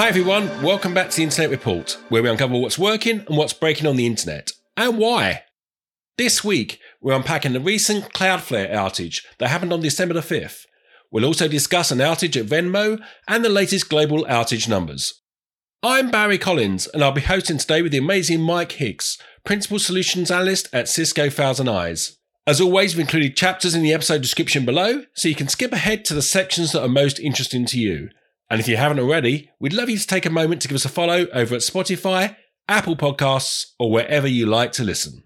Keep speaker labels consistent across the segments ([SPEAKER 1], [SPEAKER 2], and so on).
[SPEAKER 1] Hi everyone, welcome back to the Internet Report, where we uncover what's working and what's breaking on the internet, and why. This week, we're unpacking the recent Cloudflare outage that happened on December the 5th. We'll also discuss an outage at Venmo and the latest global outage numbers. I'm Barry Collins, and I'll be hosting today with the amazing Mike Hicks, Principal Solutions Analyst at Cisco Thousand Eyes. As always, we've included chapters in the episode description below, so you can skip ahead to the sections that are most interesting to you. And if you haven't already, we'd love you to take a moment to give us a follow over at Spotify, Apple Podcasts, or wherever you like to listen.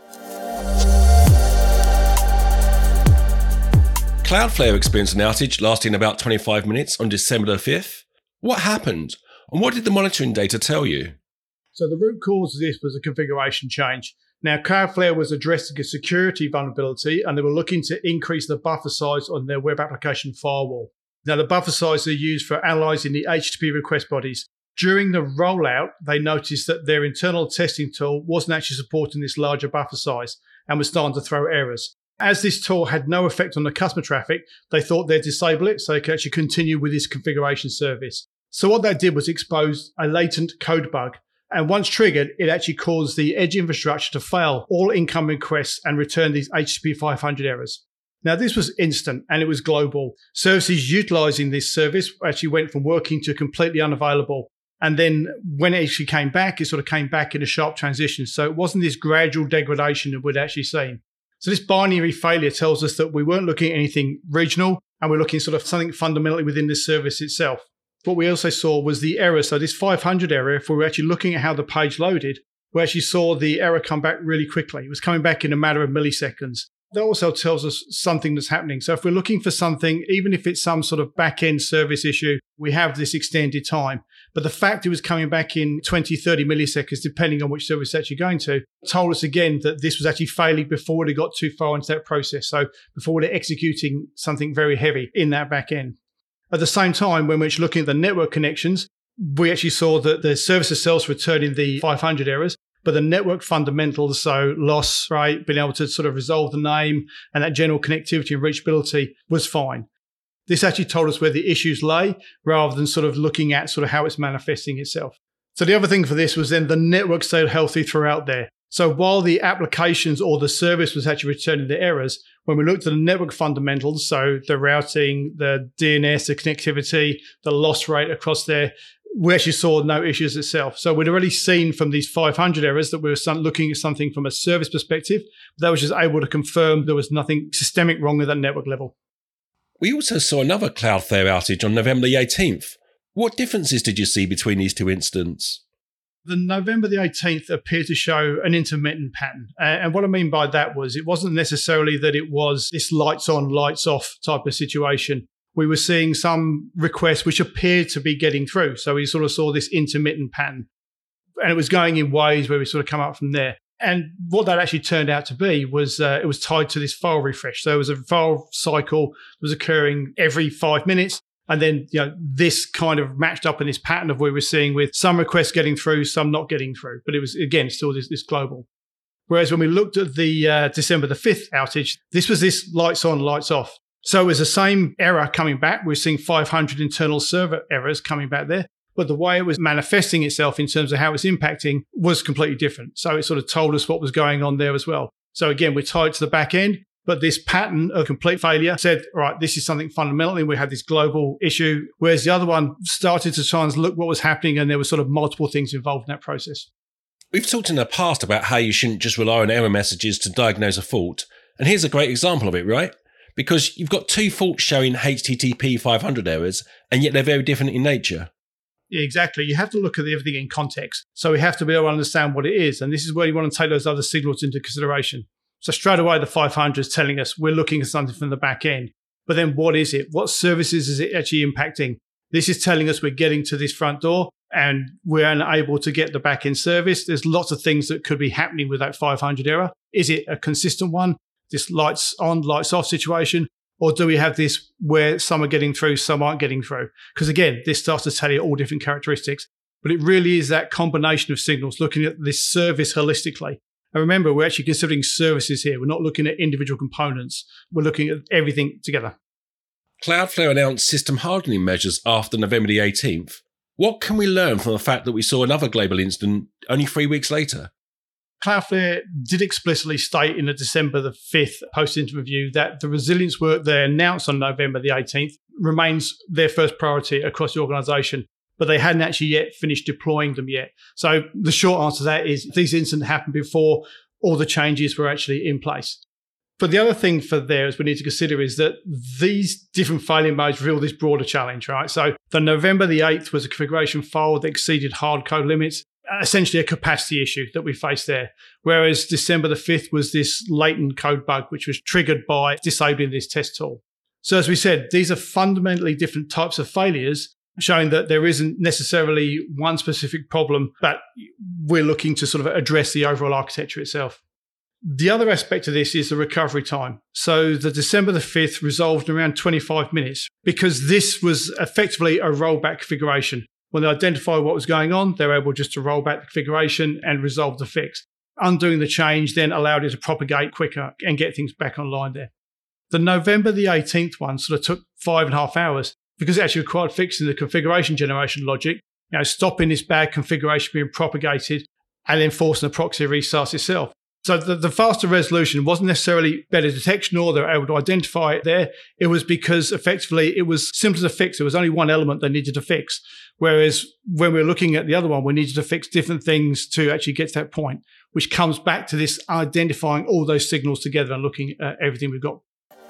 [SPEAKER 1] Cloudflare experienced an outage lasting about 25 minutes on December the 5th. What happened? And what did the monitoring data tell you?
[SPEAKER 2] So the root cause of this was a configuration change. Now, Cloudflare was addressing a security vulnerability, and they were looking to increase the buffer size on their web application firewall. Now, the buffer size are used for analyzing the HTTP request bodies. During the rollout, they noticed that their internal testing tool wasn't actually supporting this larger buffer size and was starting to throw errors. As this tool had no effect on the customer traffic, they thought they'd disable it so they could actually continue with this configuration service. So what that did was expose a latent code bug. And once triggered, it actually caused the edge infrastructure to fail all incoming requests and return these HTTP 500 errors. Now, this was instant and it was global. Services utilizing this service actually went from working to completely unavailable. And then when it actually came back, it sort of came back in a sharp transition. So it wasn't this gradual degradation that we'd actually seen. So this binary failure tells us that we weren't looking at anything regional and we're looking sort of something fundamentally within the service itself. What we also saw was the error. So this 500 error, if we were actually looking at how the page loaded, we actually saw the error come back really quickly. It was coming back in a matter of milliseconds. That also tells us something that's happening. So if we're looking for something, even if it's some sort of back-end service issue, we have this extended time. But the fact it was coming back in 20, 30 milliseconds, depending on which service it's actually going to, told us again that this was actually failing before it got too far into that process. So before they're executing something very heavy in that back end. At the same time, when we're looking at the network connections, we actually saw that the service itself returning the 500 errors, but the network fundamentals, so loss rate, being able to sort of resolve the name and that general connectivity and reachability was fine. This actually told us where the issues lay rather than sort of looking at sort of how it's manifesting itself. So the other thing for this was then the network stayed healthy throughout there. So while the applications or the service was actually returning the errors, when we looked at the network fundamentals, so the routing, the DNS, the connectivity, the loss rate across there, we actually saw no issues itself. So we'd already seen from these 500 errors that we were looking at something from a service perspective. That was just able to confirm there was nothing systemic wrong at that network level.
[SPEAKER 1] We also saw another Cloudflare outage on November the 18th. What differences did you see between these two incidents?
[SPEAKER 2] The November the 18th appeared to show an intermittent pattern. And what I mean by that was it wasn't necessarily that it was this lights on, lights off type of situation. We were seeing some requests which appeared to be getting through. So we sort of saw this intermittent pattern. And it was going in waves where we sort of come up from there. And what that actually turned out to be was it was tied to this file refresh. So it was a file cycle that was occurring every 5 minutes. And then, this kind of matched up in this pattern of where we're seeing with some requests getting through, some not getting through. But it was, again, still this global. Whereas when we looked at the December the 5th outage, this was this lights on, lights off. So it was the same error coming back. We're seeing 500 internal server errors coming back there. But the way it was manifesting itself in terms of how it's impacting was completely different. So it sort of told us what was going on there as well. So again, we're tied to the back end. But this pattern of complete failure said, all right, this is something fundamentally. We had this global issue, whereas the other one started to try and look what was happening, and there were sort of multiple things involved in that process.
[SPEAKER 1] We've talked in the past about how you shouldn't just rely on error messages to diagnose a fault. And here's a great example of it, right? Because you've got two faults showing HTTP 500 errors, and yet they're very different in nature.
[SPEAKER 2] Yeah, exactly. You have to look at everything in context. So we have to be able to understand what it is. And this is where you want to take those other signals into consideration. So straight away, the 500 is telling us we're looking at something from the back end. But then what is it? What services is it actually impacting? This is telling us we're getting to this front door and we're unable to get the back end service. There's lots of things that could be happening with that 500 error. Is it a consistent one? This lights on, lights off situation? Or do we have this where some are getting through, some aren't getting through? Because again, this starts to tell you all different characteristics. But it really is that combination of signals, looking at this service holistically. And remember, we're actually considering services here. We're not looking at individual components. We're looking at everything together.
[SPEAKER 1] Cloudflare announced system hardening measures after November the 18th. What can we learn from the fact that we saw another global incident only 3 weeks later?
[SPEAKER 2] Cloudflare did explicitly state in the December the 5th post-incident review that the resilience work they announced on November the 18th remains their first priority across the organisation, but they hadn't actually yet finished deploying them yet. So the short answer to that is these incidents happened before all the changes were actually in place. But the other thing for there is we need to consider is that these different failure modes reveal this broader challenge, right? So the November the 8th was a configuration file that exceeded hard code limits, essentially a capacity issue that we faced there. Whereas December the 5th was this latent code bug, which was triggered by disabling this test tool. So as we said, these are fundamentally different types of failures, showing that there isn't necessarily one specific problem, but we're looking to sort of address the overall architecture itself. The other aspect of this is the recovery time. So the December the 5th resolved in around 25 minutes because this was effectively a rollback configuration. When they identified what was going on, they were able just to roll back the configuration and resolve the fix. Undoing the change then allowed it to propagate quicker and get things back online there. The November the 18th one sort of took 5.5 hours because it actually required fixing the configuration generation logic, stopping this bad configuration being propagated and then forcing the proxy restart itself. So the faster resolution wasn't necessarily better detection or they were able to identify it there. It was because effectively it was simple to fix. There was only one element they needed to fix. Whereas when we were looking at the other one, we needed to fix different things to actually get to that point, which comes back to this identifying all those signals together and looking at everything we've got.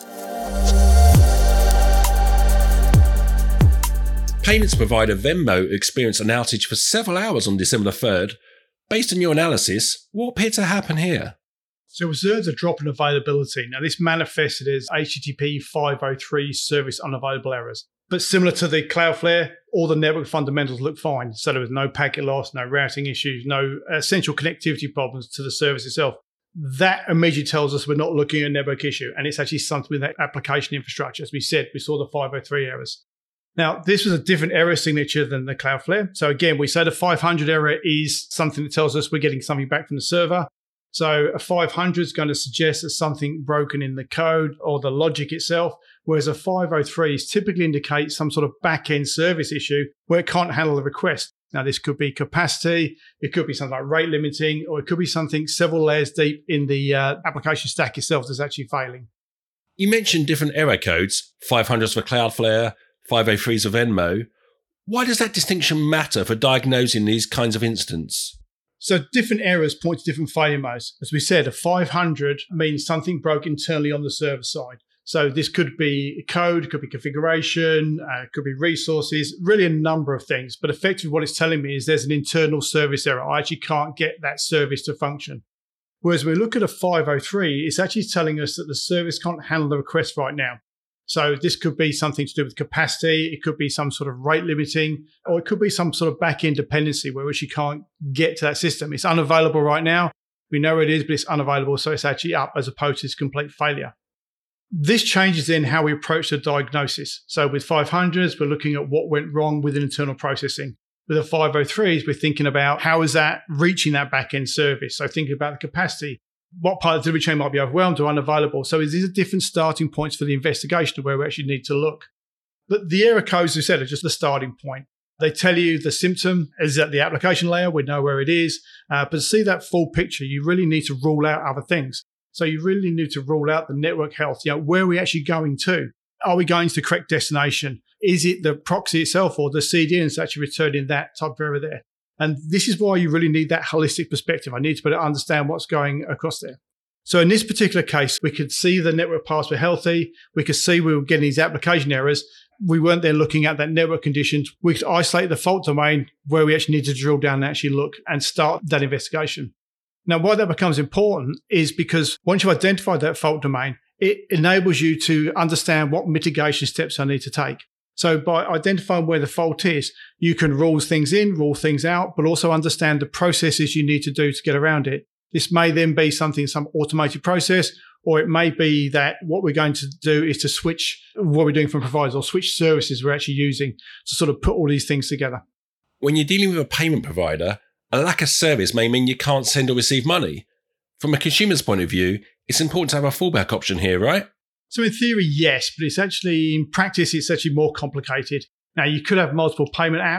[SPEAKER 1] Payments provider Venmo experienced an outage for several hours on December the 3rd. Based on your analysis, what appeared to happen here?
[SPEAKER 2] So we observed a drop in availability. Now, this manifested as HTTP 503 service unavailable errors. But similar to the Cloudflare, all the network fundamentals looked fine. So there was no packet loss, no routing issues, no essential connectivity problems to the service itself. That immediately tells us we're not looking at a network issue, and it's actually something with that application infrastructure. As we said, we saw the 503 errors. Now, this was a different error signature than the Cloudflare. So again, we say the 500 error is something that tells us we're getting something back from the server. So a 500 is going to suggest there's something broken in the code or the logic itself, whereas a 503 typically indicates some sort of back-end service issue where it can't handle the request. Now, this could be capacity, it could be something like rate limiting, or it could be something several layers deep in the application stack itself that's actually failing.
[SPEAKER 1] You mentioned different error codes, 500s for Cloudflare, 503s of Venmo. Why does that distinction matter for diagnosing these kinds of incidents?
[SPEAKER 2] So different errors point to different failure modes. As we said, a 500 means something broke internally on the server side. So this could be code, could be configuration, could be resources, really a number of things. But effectively what it's telling me is there's an internal service error. I actually can't get that service to function. Whereas when we look at a 503, it's actually telling us that the service can't handle the request right now. So this could be something to do with capacity. It could be some sort of rate limiting, or it could be some sort of back-end dependency where we can't get to that system. It's unavailable right now. We know where it is, but it's unavailable. So it's actually up as opposed to its complete failure. This changes then how we approach the diagnosis. So with 500s, we're looking at what went wrong with internal processing. With the 503s, we're thinking about how is that reaching that back-end service. So thinking about the capacity. What part of the delivery chain might be overwhelmed or unavailable. So these are different starting points for the investigation of where we actually need to look. But the error codes, as we said, are just the starting point. They tell you the symptom is at the application layer. We know where it is. But to see that full picture, you really need to rule out other things. So you really need to rule out the network health. Where are we actually going to? Are we going to the correct destination? Is it the proxy itself or the CDN that's actually returning that type of error there? And this is why you really need that holistic perspective. I need to be able to understand what's going across there. So in this particular case, we could see the network paths were healthy. We could see we were getting these application errors. We weren't then looking at that network conditions. We could isolate the fault domain where we actually need to drill down and actually look and start that investigation. Now, why that becomes important is because once you've identified that fault domain, it enables you to understand what mitigation steps I need to take. So by identifying where the fault is, you can rule things in, rule things out, but also understand the processes you need to do to get around it. This may then be some automated process, or it may be that what we're going to do is to switch what we're doing from providers or switch services we're actually using to sort of put all these things together.
[SPEAKER 1] When you're dealing with a payment provider, a lack of service may mean you can't send or receive money. From a consumer's point of view, it's important to have a fallback option here, right?
[SPEAKER 2] So in theory, yes, but in practice, it's actually more complicated. Now, you could have multiple payment apps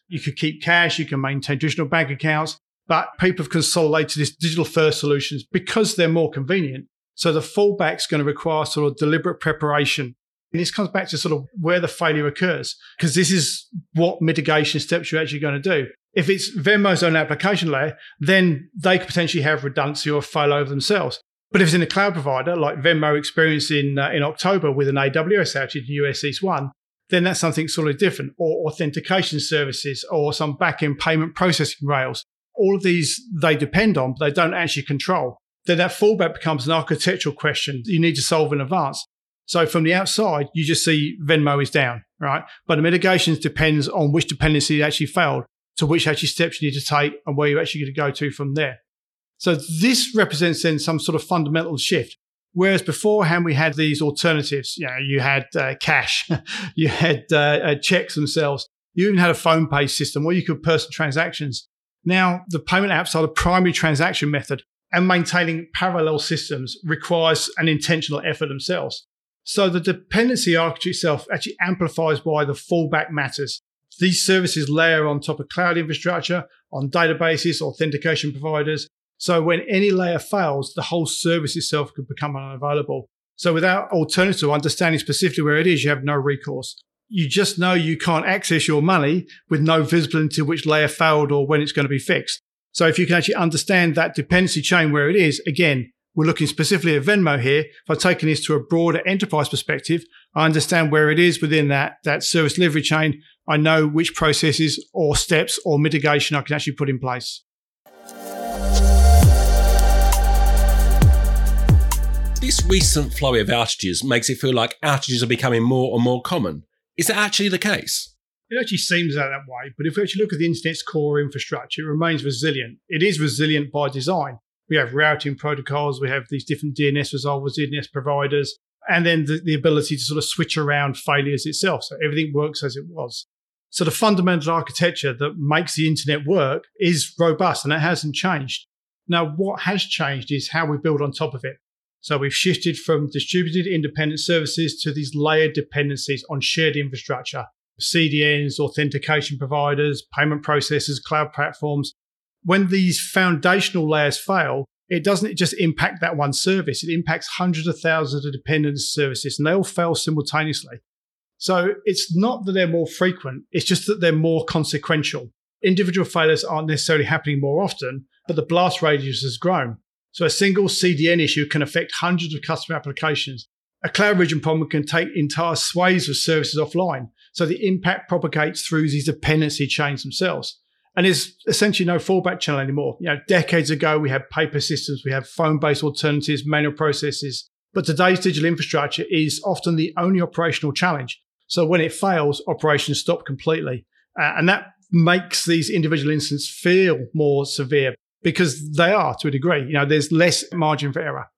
[SPEAKER 2] You could keep cash, you can maintain traditional bank accounts, but people have consolidated this digital first solutions because they're more convenient. So the fallback's going to require sort of deliberate preparation. And this comes back to sort of where the failure occurs, because this is what mitigation steps you're actually going to do. If it's Venmo's own application layer, then they could potentially have redundancy or fail over themselves. But if it's in a cloud provider, like Venmo experienced in October with an AWS outage in US East 1, then that's something sort of different, or authentication services, or some back-end payment processing rails. All of these they depend on, but they don't actually control. Then that fallback becomes an architectural question that you need to solve in advance. So from the outside, you just see Venmo is down, right? But the mitigations depends on which dependency actually failed, to which actually steps you need to take and where you're actually going to go to from there. So this represents then some sort of fundamental shift. Whereas beforehand we had these alternatives, you had cash, you had checks themselves, you even had a phone-based system, or you could person transactions. Now the payment apps are the primary transaction method, and maintaining parallel systems requires an intentional effort themselves. So the dependency architecture itself actually amplifies why the fallback matters. These services layer on top of cloud infrastructure, on databases, authentication providers. So when any layer fails, the whole service itself could become unavailable. So without alternative, understanding specifically where it is, you have no recourse. You just know you can't access your money with no visibility to which layer failed or when it's going to be fixed. So if you can actually understand that dependency chain where it is, again, we're looking specifically at Venmo here. If I'm taking this to a broader enterprise perspective, I understand where it is within that service delivery chain. I know which processes or steps or mitigation I can actually put in place.
[SPEAKER 1] This recent flurry of outages makes it feel like outages are becoming more and more common. Is that actually the case?
[SPEAKER 2] It actually seems that way, but if we actually look at the internet's core infrastructure, it remains resilient. It is resilient by design. We have routing protocols, we have these different DNS resolvers, DNS providers, and then the ability to sort of switch around failures itself. So everything works as it was. So the fundamental architecture that makes the internet work is robust, and that hasn't changed. Now, what has changed is how we build on top of it. So we've shifted from distributed independent services to these layered dependencies on shared infrastructure, CDNs, authentication providers, payment processors, cloud platforms. When these foundational layers fail, it doesn't just impact that one service. It impacts hundreds of thousands of dependent services, and they all fail simultaneously. So it's not that they're more frequent. It's just that they're more consequential. Individual failures aren't necessarily happening more often, but the blast radius has grown. So a single CDN issue can affect hundreds of customer applications. A cloud region problem can take entire swathes of services offline. So the impact propagates through these dependency chains themselves. And there's essentially no fallback channel anymore. Decades ago, we had paper systems, we have phone-based alternatives, manual processes. But today's digital infrastructure is often the only operational challenge. So when it fails, operations stop completely. And that makes these individual incidents feel more severe because they are to a degree. There's less margin for error.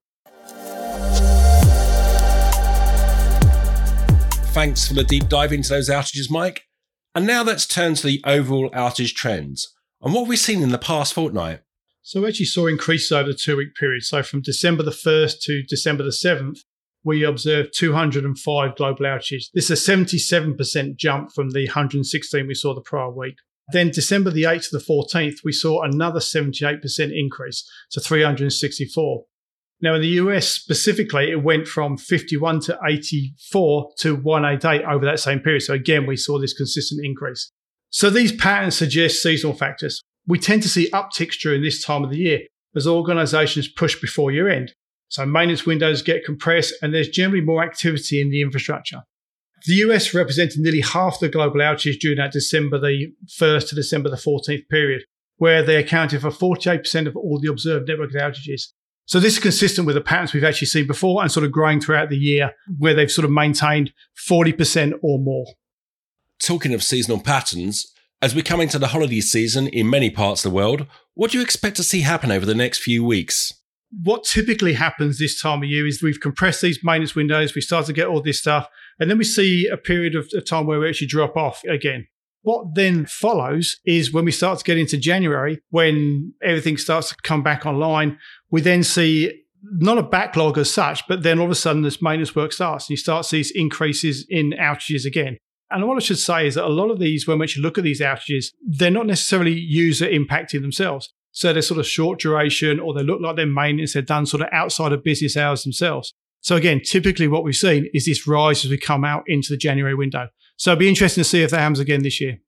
[SPEAKER 1] Thanks for the deep dive into those outages, Mike. And now let's turn to the overall outage trends and what we've seen in the past fortnight.
[SPEAKER 2] So we actually saw increases over the 2-week period. So from December the 1st to December the 7th, we observed 205 global outages. This is a 77% jump from the 116 we saw the prior week. Then December the 8th to the 14th, we saw another 78% increase to 364. Now, in the US specifically, it went from 51 to 84 to 188 over that same period. So again, we saw this consistent increase. So these patterns suggest seasonal factors. We tend to see upticks during this time of the year as organizations push before year end. So maintenance windows get compressed and there's generally more activity in the infrastructure. The US represented nearly half the global outages during that December the 1st to December the 14th period, where they accounted for 48% of all the observed network outages. So this is consistent with the patterns we've actually seen before and sort of growing throughout the year, where they've sort of maintained 40% or more.
[SPEAKER 1] Talking of seasonal patterns, as we come into the holiday season in many parts of the world, what do you expect to see happen over the next few weeks?
[SPEAKER 2] What typically happens this time of year is we've compressed these maintenance windows, we start to get all this stuff, and then we see a period of time where we actually drop off again. What then follows is when we start to get into January, when everything starts to come back online, we then see not a backlog as such, but then all of a sudden this maintenance work starts and you start to see these increases in outages again. And what I should say is that a lot of these, when we actually look at these outages, they're not necessarily user impacting themselves. So they're sort of short duration, or they look like they're maintenance. They're done sort of outside of business hours themselves. So again, typically what we've seen is this rise as we come out into the January window. So it'll be interesting to see if that happens again this year.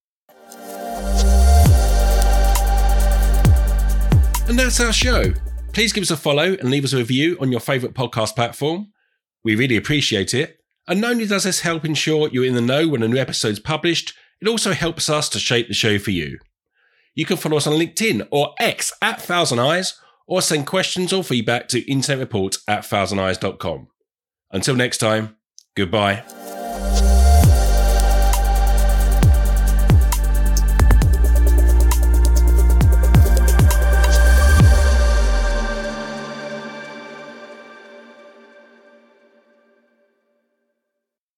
[SPEAKER 1] And that's our show. Please give us a follow and leave us a review on your favourite podcast platform. We really appreciate it. And not only does this help ensure you're in the know when a new episode is published, it also helps us to shape the show for you. You can follow us on LinkedIn or X @thousandeyes, or send questions or feedback to internetreport@thousandeyes.com. Until next time, goodbye.